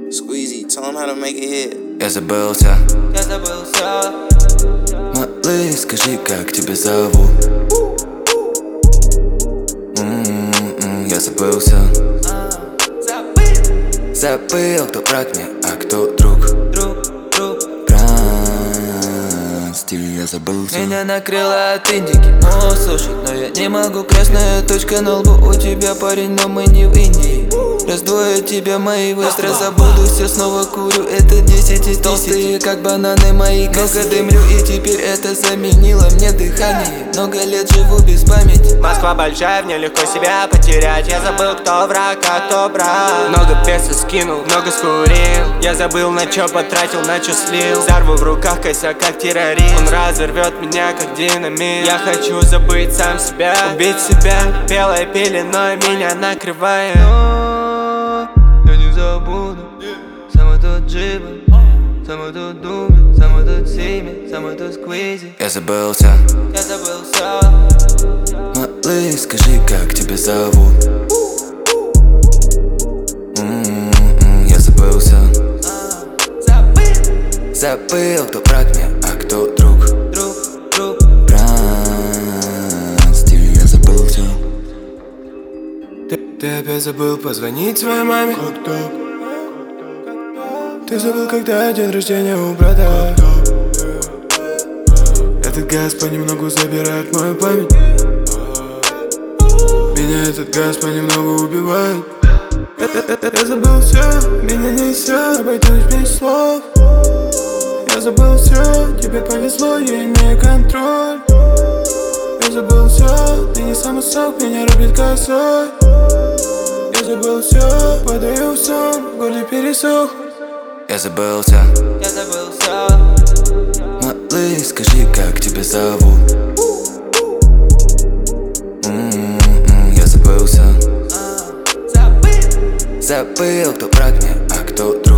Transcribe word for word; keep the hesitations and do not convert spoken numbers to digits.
Squeezy, tell him how to make it hit. Я забылся. Я забылся. Малыш, скажи, как тебя зовут? М-м-м, я забылся. Забыл. Забыл, кто враг мне, а кто друг. Друг, друг. Прости, я забылся. Меня накрыло от Индики, но слушай, но я не могу. Красная точка на лбу у тебя, парень, но мы не в Индии. Раздвою тебя, мои быстро забуду, все снова курю. Это десять из толстые, как бананы мои. Много дымлю, и теперь это заменило мне дыхание. Много лет живу без памяти. Москва большая, в ней легко себя потерять. Я забыл, кто враг, а кто брат. Много песо скинул, много скурил. Я забыл, на чё потратил, на чё слил. Взорву в руках косяк, как террорист. Он разорвет меня, как динамит. Я хочу забыть сам себя, убить себя. Белой пеленой меня накрывает. Я не забуду, самый тот джиба, самый тот думи, самый тот сими, самый тот сквизи. Я забылся. Я забылся. Малыш, скажи, как тебя зовут? М-м-м, я забылся. Забыл. Забыл, кто враг мне, а кто друг. Друг, друг. Прости, я забылся. Ты, ты опять забыл позвонить своей маме? Как так? Ты забыл, когда день рождения у брата. Этот газ понемногу забирает мою память. Меня этот газ понемногу убивает. Я, я, я, я забыл все, меня несет, обойдусь без слов. Я забыл все, тебе повезло, я имею контроль. Я забыл все, ты не самый сок, меня рубит косой. Я забыл все, падаю в сон, в горле пересох. Я забылся. Я забылся. Малыш, скажи, как тебя зовут? М-м-м, я забылся. Забыл. Забыл, кто враг мне, а кто друг.